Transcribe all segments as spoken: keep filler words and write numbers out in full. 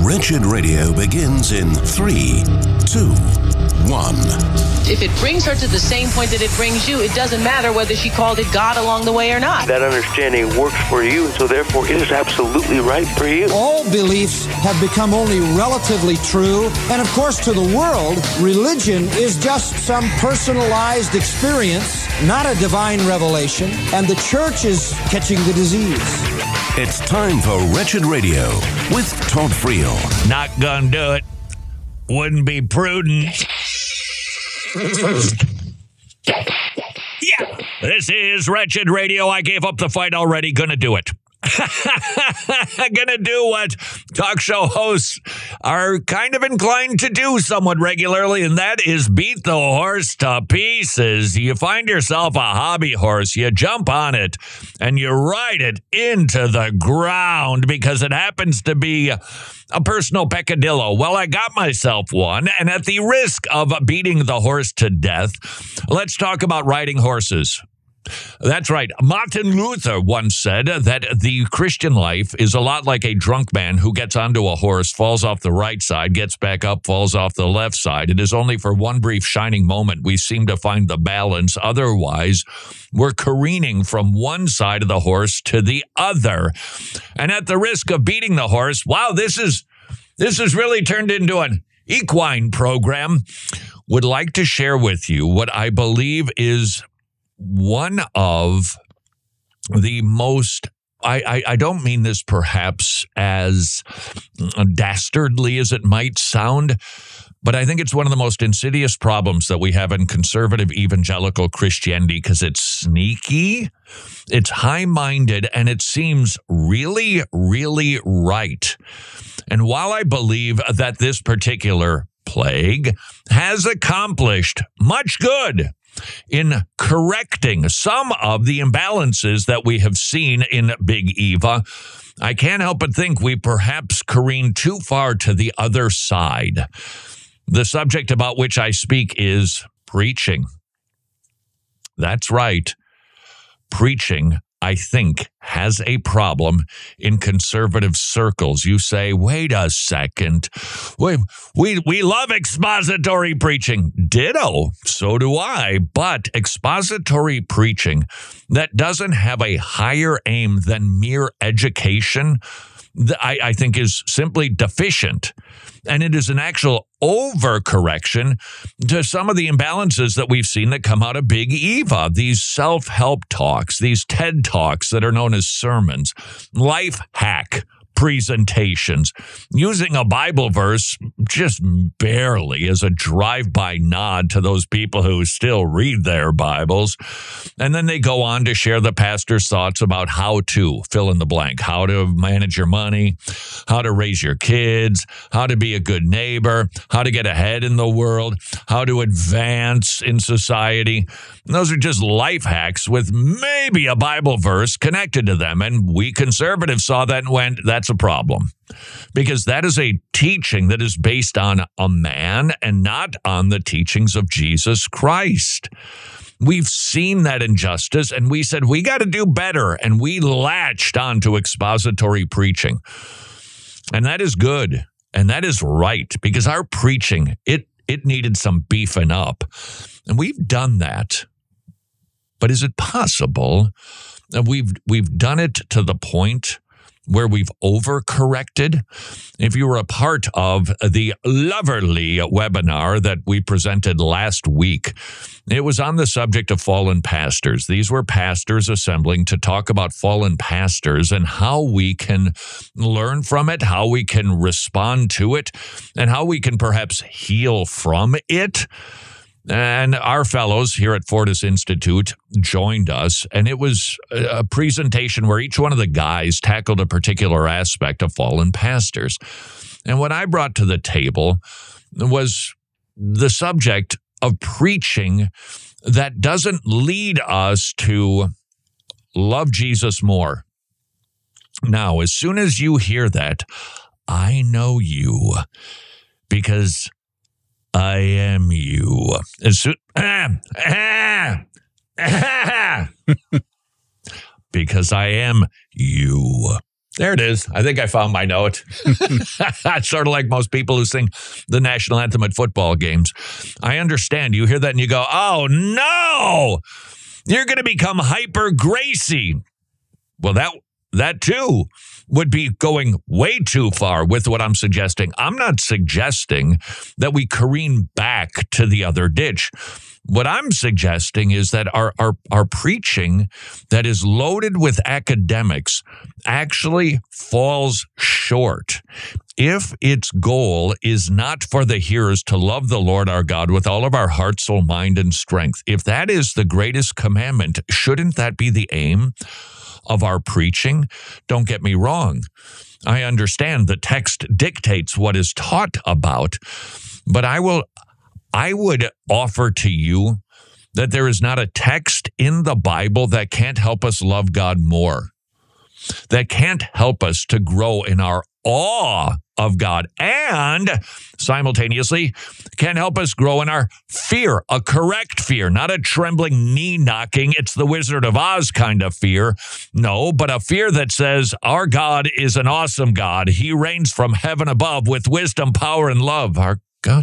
Wretched Radio begins in three, two, one. If it brings her to the same point that it brings you, it doesn't matter whether she called it God along the way or not. That understanding works for you, so therefore it is absolutely right for you. All beliefs have become only relatively true, and of course to the world, religion is just some personalized experience, not a divine revelation, and the church is catching the disease. It's time for Wretched Radio with Todd Friel. Not gonna do it. Wouldn't be prudent. Yeah, this is Wretched Radio. I gave up the fight already. Gonna do it. Gonna do what talk show hosts are kind of inclined to do somewhat regularly, and that is beat the horse to pieces. You find yourself a hobby horse, you jump on it, and you ride it into the ground because it happens to be a personal peccadillo. Well, I got myself one, and at the risk of beating the horse to death, let's talk about riding horses. That's right. Martin Luther once said that the Christian life is a lot like a drunk man who gets onto a horse, falls off the right side, gets back up, falls off the left side. It is only for one brief shining moment we seem to find the balance. Otherwise, we're careening from one side of the horse to the other. And at the risk of beating the horse, wow, this is this has really turned into an equine program. Would like to share with you what I believe is one of the most, I, I, I don't mean this perhaps as dastardly as it might sound, but I think it's one of the most insidious problems that we have in conservative evangelical Christianity because it's sneaky, it's high-minded, and it seems really, really right. And while I believe that this particular plague has accomplished much good in correcting some of the imbalances that we have seen in Big Eva, I can't help but think we perhaps careen too far to the other side. The subject about which I speak is preaching. That's right. Preaching, I think, has a problem in conservative circles. You say, wait a second. We, we, we love expository preaching. Ditto. So do I. But expository preaching that doesn't have a higher aim than mere education, I, I think is simply deficient. And it is an actual overcorrection to some of the imbalances that we've seen that come out of Big Eva, these self-help talks, these TED Talks that are known as sermons, life hack presentations, using a Bible verse just barely as a drive-by nod to those people who still read their Bibles. And then they go on to share the pastor's thoughts about how to fill in the blank, how to manage your money, how to raise your kids, how to be a good neighbor, how to get ahead in the world, how to advance in society. And those are just life hacks with maybe a Bible verse connected to them. And we conservatives saw that and went, that's a problem, because that is a teaching that is based on a man and not on the teachings of Jesus Christ. We've seen that injustice, and we said, we got to do better, and we latched on to expository preaching. And that is good, and that is right, because our preaching, it it needed some beefing up, and we've done that. But is it possible that we've we've done it to the point where we've overcorrected? If you were a part of the Loverly webinar that we presented last week, it was on the subject of fallen pastors. These were pastors assembling to talk about fallen pastors and how we can learn from it, how we can respond to it, and how we can perhaps heal from it. And our fellows here at Fortis Institute joined us, and it was a presentation where each one of the guys tackled a particular aspect of fallen pastors. And what I brought to the table was the subject of preaching that doesn't lead us to love Jesus more. Now, as soon as you hear that, I know you, because I am you. As soon, ah, ah, ah, because I am you. There it is. I think I found my note. It's sort of like most people who sing the national anthem at football games. I understand. You hear that and you go, oh, no, you're going to become hyper Gracie. Well, that that too would be going way too far with what I'm suggesting. I'm not suggesting that we careen back to the other ditch. What I'm suggesting is that our, our, our preaching that is loaded with academics actually falls short if its goal is not for the hearers to love the Lord our God with all of our heart, soul, mind, and strength. If that is the greatest commandment, shouldn't that be the aim of our preaching? Don't get me wrong. I understand the text dictates what is taught about, but I will I would offer to you that there is not a text in the Bible that can't help us love God more, that can't help us to grow in our awe of God, and simultaneously can help us grow in our fear, a correct fear, not a trembling knee knocking, it's the Wizard of Oz kind of fear. No, but a fear that says our God is an awesome God. He reigns from heaven above with wisdom, power, and love. Our God...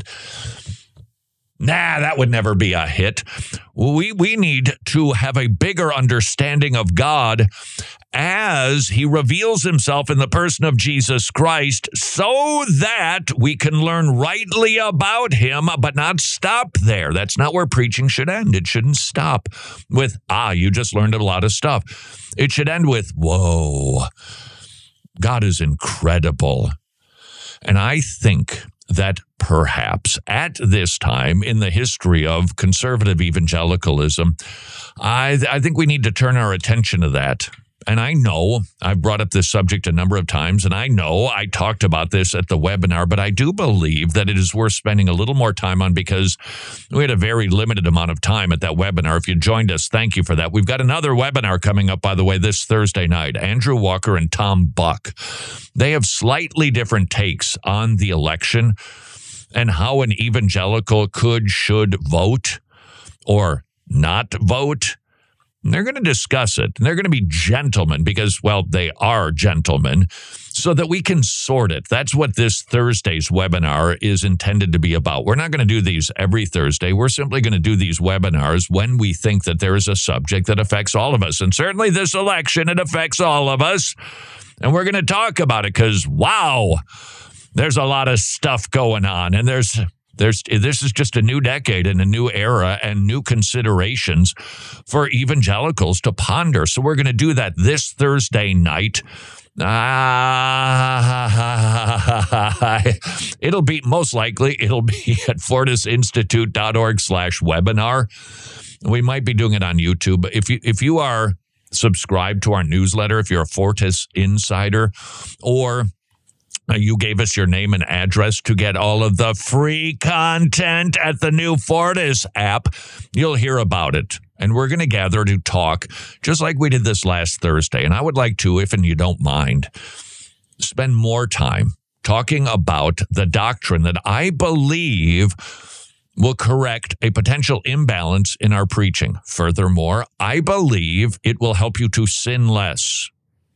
Nah, that would never be a hit. We we need to have a bigger understanding of God as he reveals himself in the person of Jesus Christ so that we can learn rightly about him, but not stop there. That's not where preaching should end. It shouldn't stop with, ah, you just learned a lot of stuff. It should end with, whoa, God is incredible. And I think that perhaps at this time in the history of conservative evangelicalism, I, th- I think we need to turn our attention to that. And I know I've brought up this subject a number of times, and I know I talked about this at the webinar, but I do believe that it is worth spending a little more time on because we had a very limited amount of time at that webinar. If you joined us, thank you for that. We've got another webinar coming up, by the way, this Thursday night. Andrew Walker and Tom Buck. They have slightly different takes on the election and how an evangelical could, should vote or not vote. And they're going to discuss it. And they're going to be gentlemen because, well, they are gentlemen, so that we can sort it. That's what this Thursday's webinar is intended to be about. We're not going to do these every Thursday. We're simply going to do these webinars when we think that there is a subject that affects all of us. And certainly this election, it affects all of us. And we're going to talk about it because, wow, there's a lot of stuff going on. And there's... There's, this is just a new decade and a new era and new considerations for evangelicals to ponder. So we're going to do that this Thursday night. Ah, it'll be, most likely, it'll be at fortisinstitute.org slash webinar. We might be doing it on YouTube. If you, if you are subscribed to our newsletter, if you're a Fortis insider, or you gave us your name and address to get all of the free content at the new Fortis app, you'll hear about it. And we're going to gather to talk just like we did this last Thursday. And I would like to, if and you don't mind, spend more time talking about the doctrine that I believe will correct a potential imbalance in our preaching. Furthermore, I believe it will help you to sin less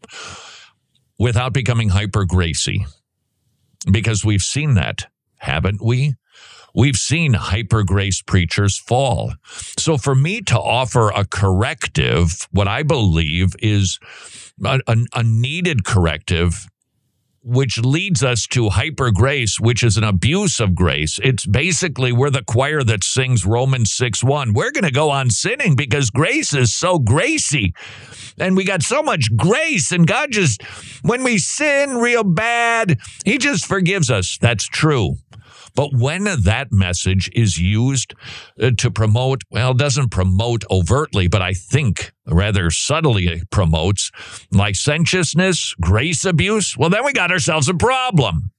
without becoming hyper Gracie. Because we've seen that, haven't we? We've seen hyper grace preachers fall. So for me to offer a corrective, what I believe is a, a, a needed corrective, which leads us to hyper grace, which is an abuse of grace. It's basically we're the choir that sings Romans six one. We're going to go on sinning because grace is so gracie. And we got so much grace, and God just, when we sin real bad, he just forgives us. That's true. But when that message is used uh, to promote, well, doesn't promote overtly, but I think rather subtly promotes licentiousness, grace abuse, well, then we got ourselves a problem.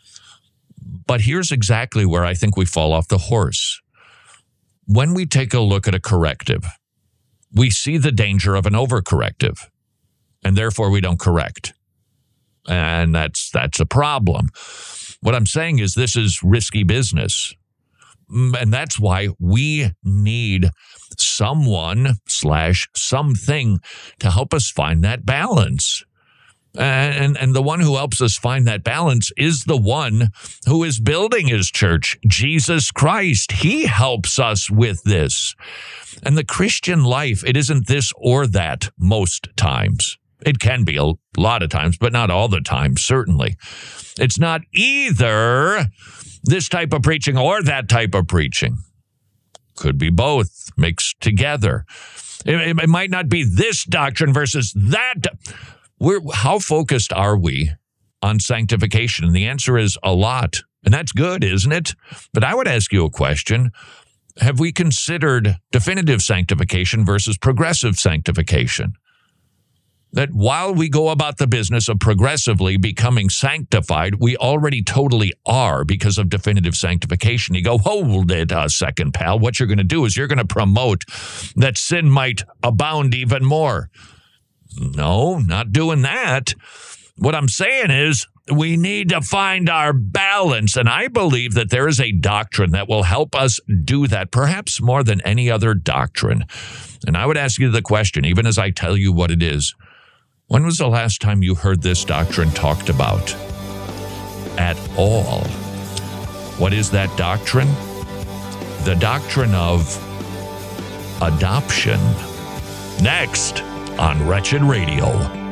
But here's exactly where I think we fall off the horse. When we take a look at a corrective, we see the danger of an overcorrective, and therefore we don't correct. And that's that's a problem. What I'm saying is this is risky business. And that's why we need someone slash something to help us find that balance. And, and the one who helps us find that balance is the one who is building his church, Jesus Christ. He helps us with this. And the Christian life, it isn't this or that most times. It can be a lot of times, but not all the time, certainly. It's not either this type of preaching or that type of preaching. Could be both mixed together. It, it might not be this doctrine versus that. We're, how focused are we on sanctification? And the answer is a lot. And that's good, isn't it? But I would ask you a question. Have we considered definitive sanctification versus progressive sanctification? That while we go about the business of progressively becoming sanctified, we already totally are because of definitive sanctification. You go, hold it a second, pal. What you're going to do is you're going to promote that sin might abound even more. No, not doing that. What I'm saying is we need to find our balance, and I believe that there is a doctrine that will help us do that, perhaps more than any other doctrine. And I would ask you the question, even as I tell you what it is, when was the last time you heard this doctrine talked about at all? What is that doctrine? The doctrine of adoption. Next on Wretched Radio.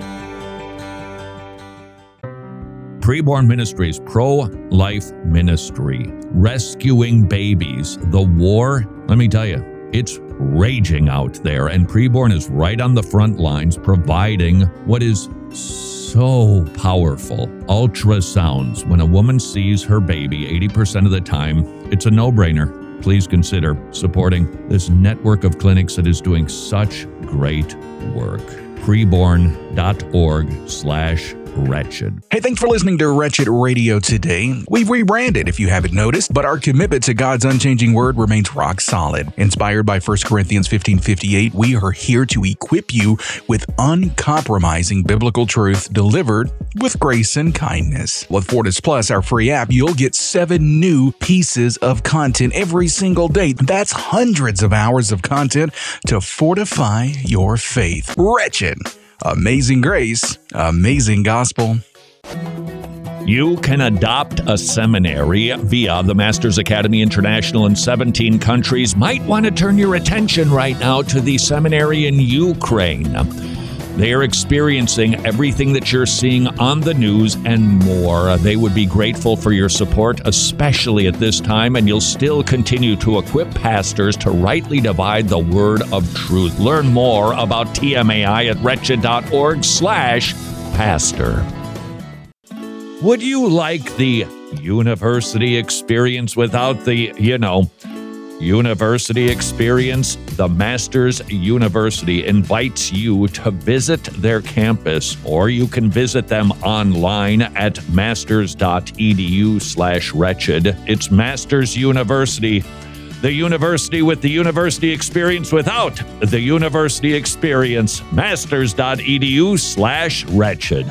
Preborn Ministries, pro-life ministry, rescuing babies. The war, let me tell you, it's raging out there, and Preborn is right on the front lines providing what is so powerful. Ultrasounds. When a woman sees her baby, eighty percent of the time, it's a no-brainer. Please consider supporting this network of clinics that is doing such great work. Preborn.org slash Wretched. Hey, thanks for listening to Wretched Radio today. We've rebranded, if you haven't noticed, but our commitment to God's unchanging word remains rock solid. Inspired by First Corinthians fifteen fifty-eight, we are here to equip you with uncompromising biblical truth delivered with grace and kindness. With Fortis Plus, our free app, you'll get seven new pieces of content every single day. That's hundreds of hours of content to fortify your faith. Wretched. Amazing grace, amazing gospel. You can adopt a seminary via the Masters Academy International in seventeen countries. Might want to turn your attention right now to the seminary in Ukraine. They are experiencing everything that you're seeing on the news and more. They would be grateful for your support, especially at this time, and you'll still continue to equip pastors to rightly divide the word of truth. Learn more about T M A I at wretched.org slash pastor. Would you like the university experience without the, you know, university experience? The Masters University invites you to visit their campus, or you can visit them online at masters.edu slash wretched. It's Masters University, the university with the university experience without the university experience. Masters.edu slash wretched.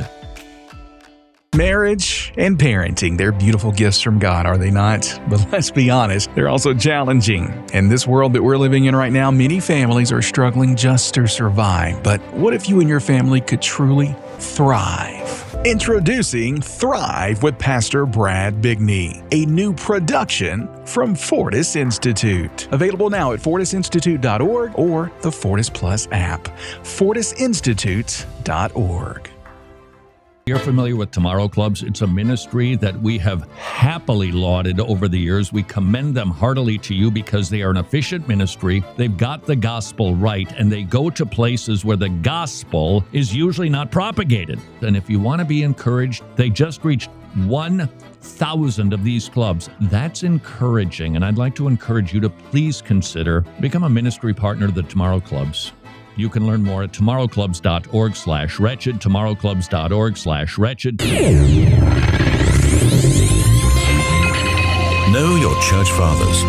Marriage and parenting, they're beautiful gifts from God, are they not? But let's be honest, they're also challenging. In this world that we're living in right now, many families are struggling just to survive. But what if you and your family could truly thrive? Introducing Thrive with Pastor Brad Bigney, a new production from Fortis Institute. Available now at fortis institute dot org or the Fortis Plus app. fortis institute dot org. You're familiar with Tomorrow Clubs. It's a ministry that we have happily lauded over the years. We commend them heartily to you because they are an efficient ministry. They've got the gospel right, and they go to places where the gospel is usually not propagated. And if you want to be encouraged, they just reached one thousand of these clubs. That's encouraging, and I'd like to encourage you to please consider become a ministry partner to the Tomorrow Clubs. You can learn more at tomorrowclubs.org slash wretched, tomorrowclubs.org slash wretched. Know your church fathers.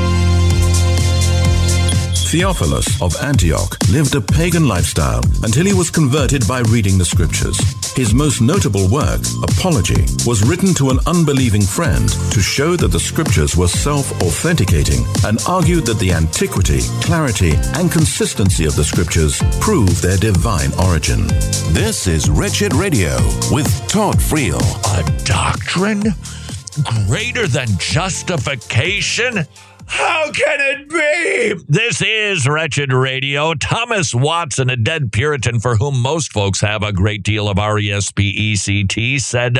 Theophilus of Antioch lived a pagan lifestyle until he was converted by reading the scriptures. His most notable work, Apology, was written to an unbelieving friend to show that the scriptures were self-authenticating and argued that the antiquity, clarity, and consistency of the scriptures prove their divine origin. This is Wretched Radio with Todd Friel. A doctrine greater than justification? How can it be? This is Wretched Radio. Thomas Watson, a dead Puritan for whom most folks have a great deal of R E S P E C T, said,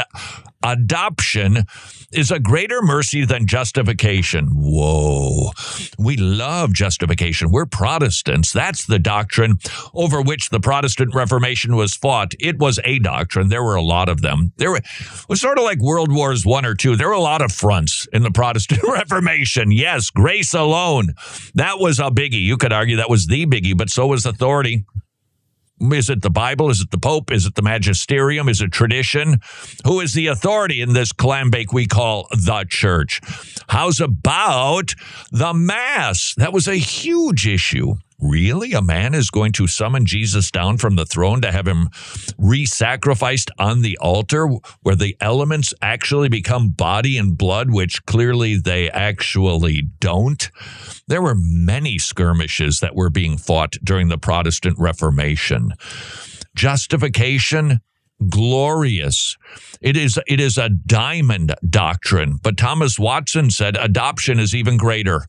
adoption is a greater mercy than justification. Whoa. We love justification. We're Protestants. That's the doctrine over which the Protestant Reformation was fought. It was a doctrine. There were a lot of them. There were, it was sort of like World Wars One or Two. There were a lot of fronts in the Protestant Reformation. Yes, grace alone. That was a biggie. You could argue that was the biggie, but so was authority. Is it the Bible? Is it the Pope? Is it the magisterium? Is it tradition? Who is the authority in this clambake we call the church? How's about the Mass? That was a huge issue. Really? A man is going to summon Jesus down from the throne to have him re-sacrificed on the altar where the elements actually become body and blood, which clearly they actually don't? There were many skirmishes that were being fought during the Protestant Reformation. Justification, glorious. It is, it is a diamond doctrine, but Thomas Watson said adoption is even greater.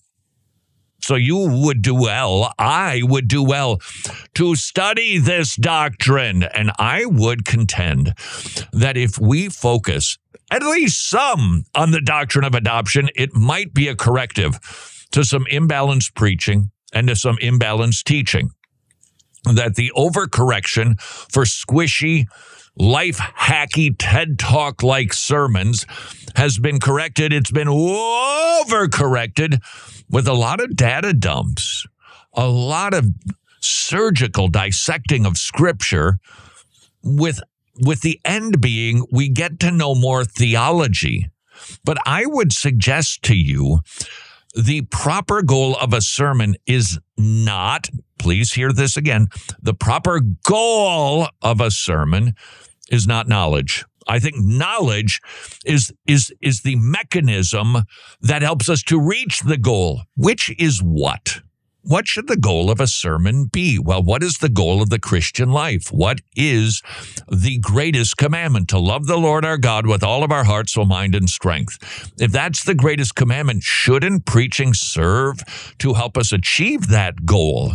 So you would do well, I would do well to study this doctrine. And I would contend that if we focus at least some on the doctrine of adoption, it might be a corrective to some imbalanced preaching and to some imbalanced teaching. That the overcorrection for squishy, life-hacky, TED Talk-like sermons has been corrected. It's been overcorrected with a lot of data dumps, a lot of surgical dissecting of Scripture, with, with the end being we get to know more theology. But I would suggest to you the proper goal of a sermon is not, please hear this again, the proper goal of a sermon is not knowledge. I think knowledge is is is the mechanism that helps us to reach the goal, which is what? What should the goal of a sermon be? Well, what is the goal of the Christian life? What is the greatest commandment? To love the Lord our God with all of our heart, soul, mind, and strength. If that's the greatest commandment, shouldn't preaching serve to help us achieve that goal?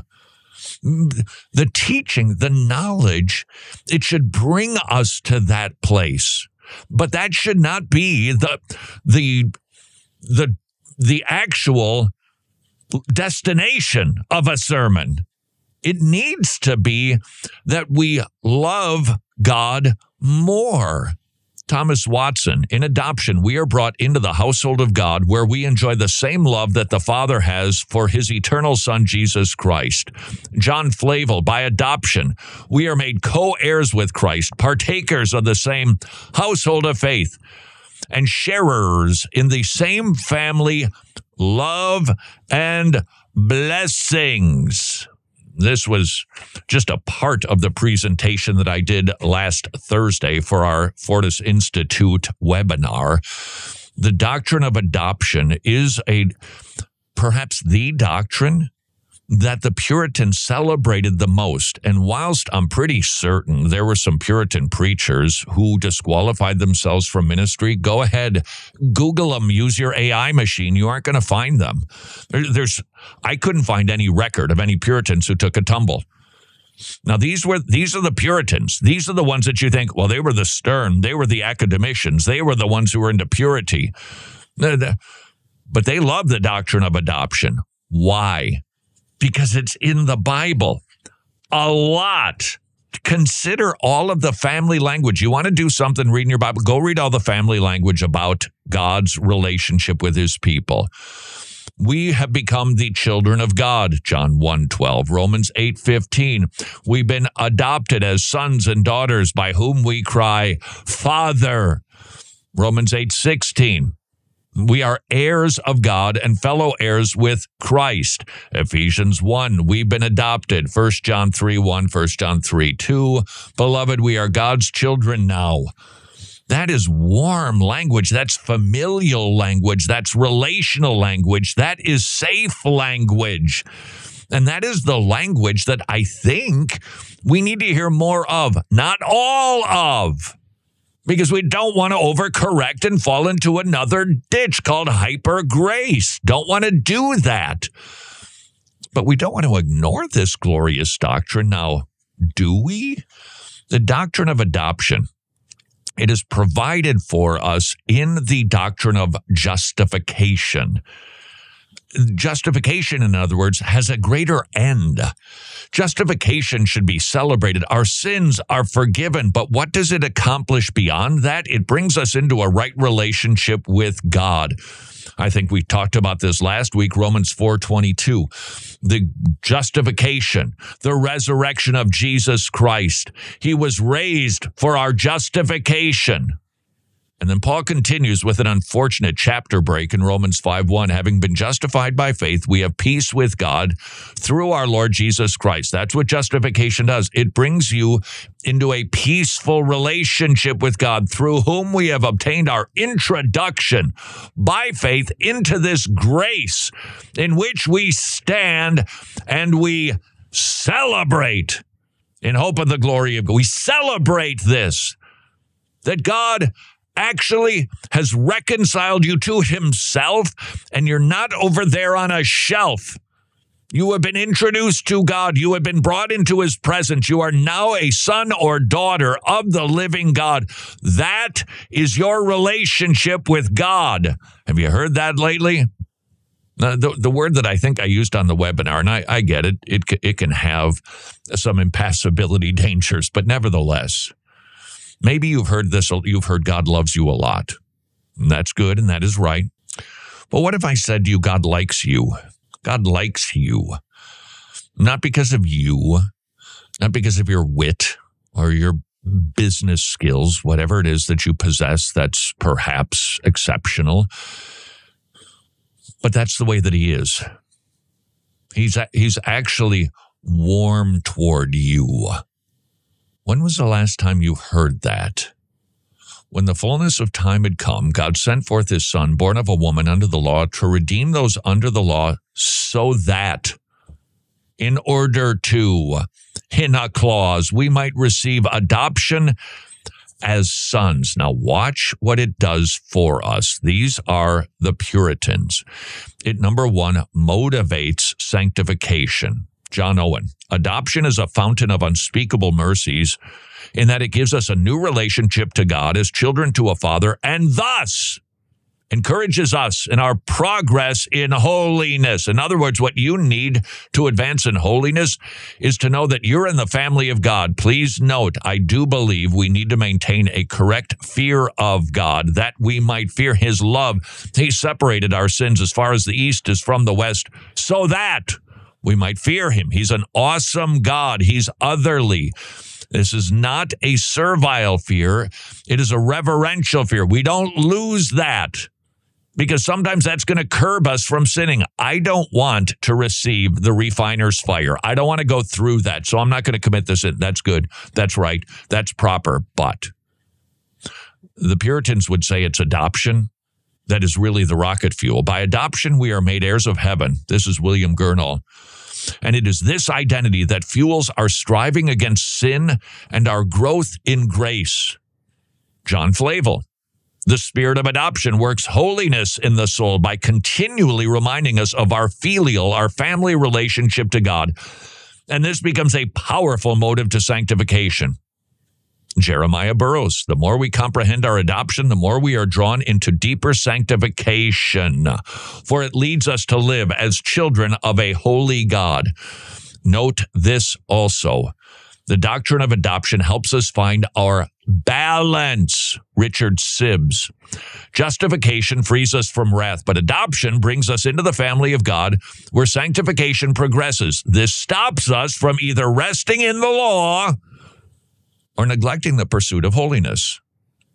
The teaching, the knowledge, it should bring us to that place. But that should not be the the the the actual destination of a sermon. It needs to be that we love God more. Thomas Watson, in adoption, we are brought into the household of God where we enjoy the same love that the Father has for his eternal Son, Jesus Christ. John Flavel, by adoption, we are made co-heirs with Christ, partakers of the same household of faith, and sharers in the same family love and blessings. This was just a part of the presentation that I did last Thursday for our Fortis Institute webinar. The doctrine of adoption is a perhaps the doctrine that the Puritans celebrated the most. And whilst I'm pretty certain there were some Puritan preachers who disqualified themselves from ministry, go ahead, Google them, use your A I machine. You aren't going to find them. There, there's, I couldn't find any record of any Puritans who took a tumble. Now, these were these are the Puritans. These are the ones that you think, well, they were the stern. They were the academicians. They were the ones who were into purity. But they loved the doctrine of adoption. Why? Because it's in the Bible. A lot. Consider all of the family language. You want to do something reading your Bible, go read all the family language about God's relationship with his people. We have become the children of God, John one twelve, Romans eight fifteen. We've been adopted as sons and daughters by whom we cry, Father, Romans eight sixteen. We are heirs of God and fellow heirs with Christ. Ephesians one, we've been adopted. First John three one, First John three two. Beloved, we are God's children now. That is warm language. That's familial language. That's relational language. That is safe language. And that is the language that I think we need to hear more of, not all of, because we don't want to overcorrect and fall into another ditch called hyper grace. Don't want to do that. But we don't want to ignore this glorious doctrine. Now, do we? The doctrine of adoption. It is provided for us in the doctrine of justification. Justification, in other words, has a greater end. Justification should be celebrated. Our sins are forgiven, but what does it accomplish beyond that? It brings us into a right relationship with God. I think we talked about this last week, Romans four twenty-two. The justification, the resurrection of Jesus Christ. He was raised for our justification. And then Paul continues with an unfortunate chapter break in Romans five one. Having been justified by faith, we have peace with God through our Lord Jesus Christ. That's what justification does. It brings you into a peaceful relationship with God, through whom we have obtained our introduction by faith into this grace in which we stand and we celebrate in hope of the glory of God. We celebrate this, that God actually has reconciled you to himself, and you're not over there on a shelf. You have been introduced to God. You have been brought into his presence. You are now a son or daughter of the living God. That is your relationship with God. Have you heard that lately? Uh, the, the word that I think I used on the webinar, and I, I get it, it, it can have some impassibility dangers, but nevertheless, maybe you've heard this, you've heard God loves you a lot. And that's good, and that is right. But what if I said to you, God likes you? God likes you. Not because of you, not because of your wit or your business skills, whatever it is that you possess that's perhaps exceptional. But that's the way that he is. He's, he's actually warm toward you. When was the last time you heard that? When the fullness of time had come, God sent forth his son, born of a woman under the law, to redeem those under the law, so that in order to, in a clause, we might receive adoption as sons. Now watch what it does for us. These are the Puritans. It, number one, motivates sanctification. John Owen, adoption is a fountain of unspeakable mercies in that it gives us a new relationship to God as children to a father, and thus encourages us in our progress in holiness. In other words, what you need to advance in holiness is to know that you're in the family of God. Please note, I do believe we need to maintain a correct fear of God, that we might fear his love. He separated our sins as far as the east is from the west, so that we might fear him. He's an awesome God. He's otherly. This is not a servile fear. It is a reverential fear. We don't lose that, because sometimes that's going to curb us from sinning. I don't want to receive the refiner's fire. I don't want to go through that, so I'm not going to commit this. That's good. That's right. That's proper. But the Puritans would say it's adoption that is really the rocket fuel. By adoption, we are made heirs of heaven. This is William Gurnall. And it is this identity that fuels our striving against sin and our growth in grace. John Flavel. The spirit of adoption works holiness in the soul by continually reminding us of our filial, our family relationship to God. And this becomes a powerful motive to sanctification. Jeremiah Burroughs, the more we comprehend our adoption, the more we are drawn into deeper sanctification, for it leads us to live as children of a holy God. Note this also. The doctrine of adoption helps us find our balance. Richard Sibbs. Justification frees us from wrath, but adoption brings us into the family of God, where sanctification progresses. This stops us from either resting in the law or neglecting the pursuit of holiness.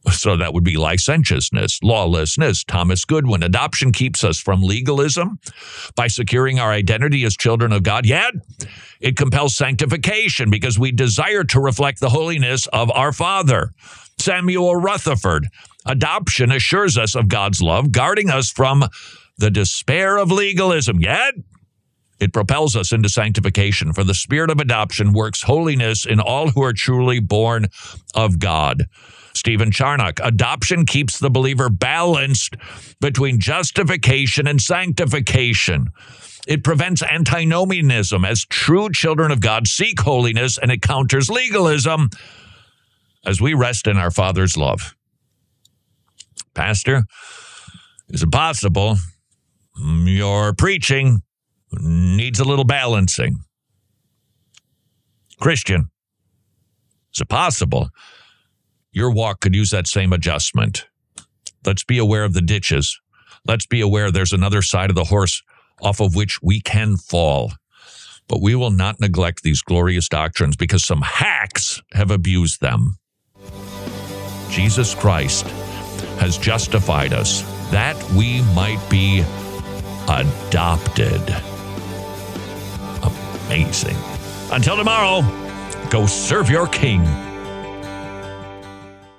So that would be licentiousness, lawlessness. Thomas Goodwin, adoption keeps us from legalism by securing our identity as children of God. Yet, it compels sanctification because we desire to reflect the holiness of our Father. Samuel Rutherford, adoption assures us of God's love, guarding us from the despair of legalism. Yet, it propels us into sanctification, for the spirit of adoption works holiness in all who are truly born of God. Stephen Charnock, adoption keeps the believer balanced between justification and sanctification. It prevents antinomianism as true children of God seek holiness, and it counters legalism as we rest in our Father's love. Pastor, is it possible your preaching needs a little balancing? Christian, is it possible your walk could use that same adjustment? Let's be aware of the ditches. Let's be aware there's another side of the horse off of which we can fall. But we will not neglect these glorious doctrines because some hacks have abused them. Jesus Christ has justified us that we might be adopted. Amazing. Until tomorrow, go serve your King.